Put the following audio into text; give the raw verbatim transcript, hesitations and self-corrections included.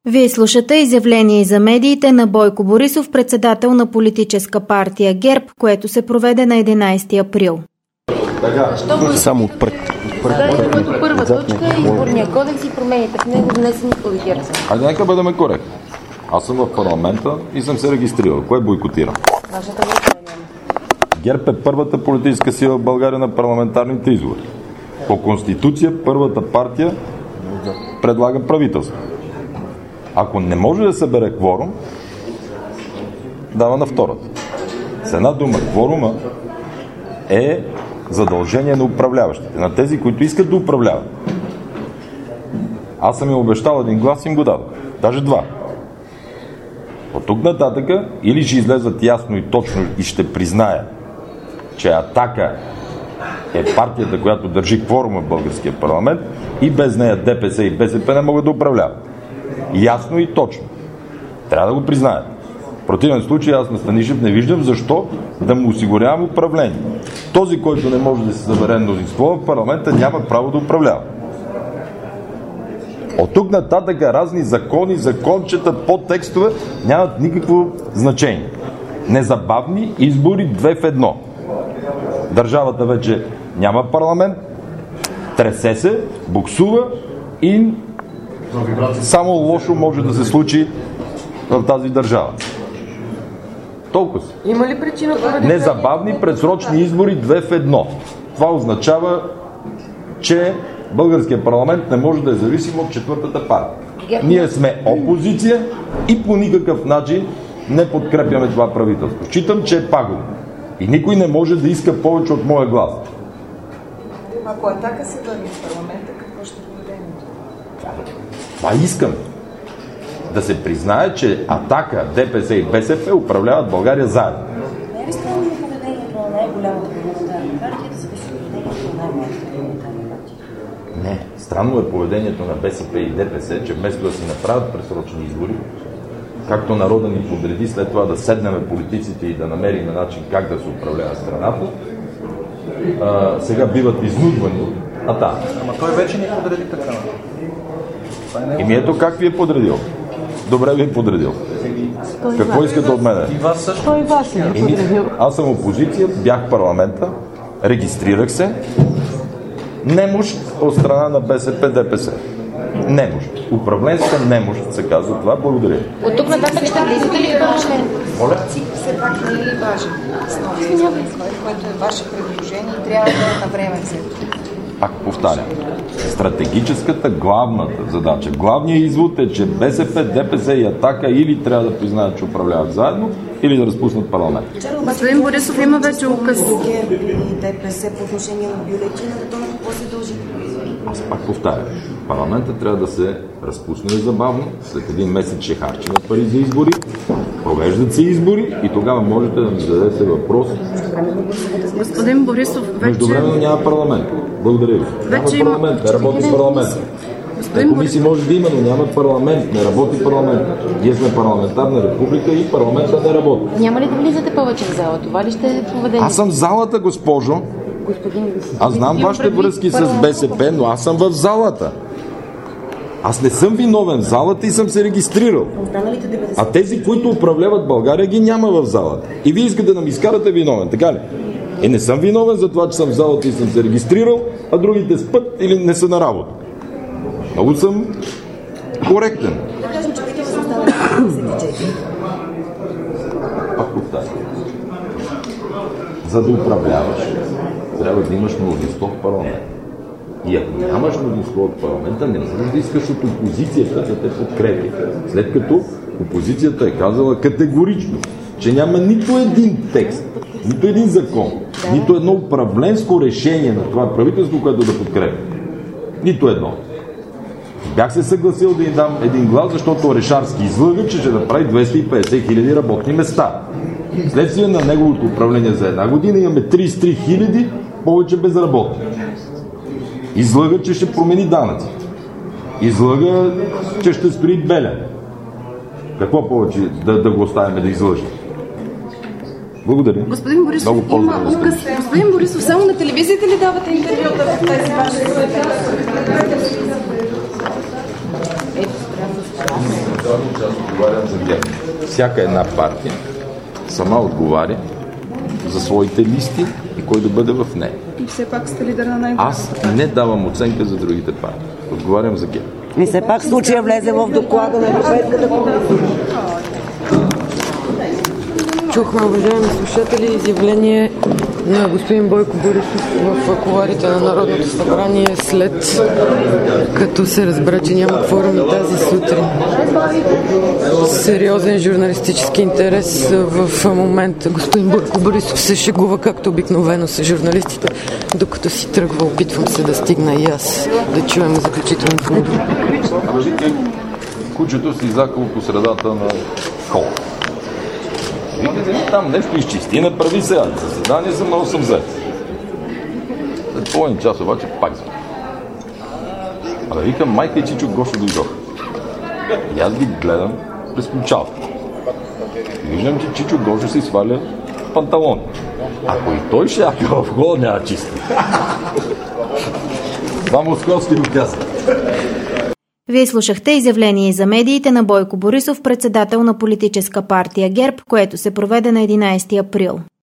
Вие слушате изявление за медиите на Бойко Борисов, председател на политическа партия ГЕРБ, което се проведе на единайсети април. Само отпред. Като първа точка е изборния кодекс и промените в него, внесени от ГЕРБ. Айде, нека бъдем коректни. Аз съм в парламента и съм се регистрирал. Кое бойкотирам? Вашата група няма. ГЕРБ е първата политическа сила в България на парламентарните избори. По Конституция първата партия предлага правителство. Ако не може да събере кворум, дава на втората. С една дума, кворума е задължение на управляващите, на тези, които искат да управляват. Аз съм им обещал един глас и им го дадох. Даже два. От тук нататъка или ще излезат ясно и точно и ще призная, че Атака е партията, която държи кворума в българския парламент и без нея ДПС и БСП не могат да управляват. Ясно и точно. Трябва да го признаят. В противен случай аз на Станишев не виждам защо да му осигурявам управление. Този, който не може да се събере мнозинство в парламента, няма право да управлява. От тук нататък разни закони, закончета, подтекстове нямат никакво значение. Незабавни избори две в едно. Държавата вече няма парламент, тресе се, буксува и само лошо може да се случи в тази държава. Толкова си. Има ли причина? Незабавни предсрочни избори две в едно. Това означава, че българския парламент не може да е зависим от четвъртата партия. Ние сме опозиция и по никакъв начин не подкрепяме това правителство. Считам, че е пагубно. И никой не може да иска повече от моя глас. Ако Атака се върне в парламента, какво ще бъде? Това искам. Да се признае, че Атака, ДПС и БСП управляват България заедно. Не е ли странно поведението на най-голямата парламентарна партия да зависи от поведението на най-малката парламентарна партия? Не. Странно е поведението на БСП и ДПС, че вместо да си направят пресрочни избори, както народа ни подреди, след това да седнем политиците и да намерим начин как да се управлява страната, а, сега биват изнудвани от Атака. Ама той вече ни подреди така. И ми ето как ви е подредил. Добре ви е подредил. Какво искате от мене? И вас също. Той вас не е подредил. Аз съм опозиция, бях в парламента, регистрирах се. Немощ от страна на БСП, ДПС. Немощ. Управленска немощ се казва това. Благодаря. От тук нататък ще влизате ли в парламент? Моля? ЦИК все пак не е ли важен? Основният, което е ваше предложение и трябва да е на време взето. Пак повтарям. Стратегическата, главната задача, главният извод е, че БСП, ДПС и Атака или трябва да признаят, че управляват заедно, или да разпуснат парламент. Господин Борисов, има вече указ. ГЕРБ и ДПС по отношение на бюлетината, то на какво се дължи? Аз пак повтарям. Парламентът трябва да се разпусне незабавно, след един месец ще харчи на пари за избори, провеждат се избори и тогава можете да ми зададете въпрос. Господин Борисов, вече... Междувременно няма парламент. Благодаря ви. Вече няма има... парламент, не работи парламент. Господин Комисии може да има, но няма парламент, не работи парламент. Ние сме парламентарна република и парламентът не работи. Няма ли да влизате повече в зала? Това ли ще е поведение? Аз съм в залата, госпожо. Господин... Аз знам вашите връзки с БСП, но аз съм в залата. Аз не съм виновен в залата и съм се регистрирал. А тези, които управляват България, ги няма в залата. И вие искате да ми изкарате виновен, така ли? И не съм виновен за това, че съм в залата и съм се регистрирал, а другите спът или не са на работа. Много съм коректен. Да кажем, че правителството стана деветдесет и четири. Пак повтарям. За да управляваш, трябва да имаш мнозинство в парламент. И ако нямаш мнозинство от парламента, не можеш да искаш от опозицията да те подкрепи. След като опозицията е казала категорично, че няма нито един текст, нито един закон, нито едно управленско решение на това правителство, което да подкрепи. Нито едно. Бях се съгласил да им дам един глас, защото Орешарски излъга, че ще направи двеста и петдесет хиляди работни места. Вследствие на неговото управление за една година имаме тридесет и три хиляди повече безработни. Излъга, че ще промени данъци. Излъга, че ще строи Белене. Какво повече да, да го оставим да излъжи? Благодаря. Господин Борисов, Много има указ. Господин Борисов, само на телевизията ли давате интервюта в тези ваши? Аз отговарям за ГЕРБ. Всяка една партия сама отговаря за своите листи и кой да бъде в нея. И все пак сте лидер на най Аз не давам оценка за другите партии. Отговарям за ГЕРБ. И все пак случая влезе в доклада на Европейската комисия. Чухме, уважаеми слушатели, изявление на господин Бойко Борисов в кулоарите на Народното събрание, след като се разбра, че няма кворум и тази сутрин. Сериозен журналистически интерес в момента. Господин Бойко Борисов се шегува, както обикновено с журналистите, докато си тръгва. Опитвам се да стигна и аз да чуем заключителните му думи. Кучето си изакало по средата на хол. Викате, там нещо изчисти, направи сега. Заседание съм на осем зет. След половин час обаче пак звън. А да викам, майка и Чичо Гошо дойдоха. И аз ги гледам през ключалка. И виждам, че Чичо Гошо си сваля панталон. Ако и той ще яка в хола, няма чисти. Това Московски го каза. Вие слушахте изявление за медиите на Бойко Борисов, председател на политическа партия ГЕРБ, което се проведе на единайсети април.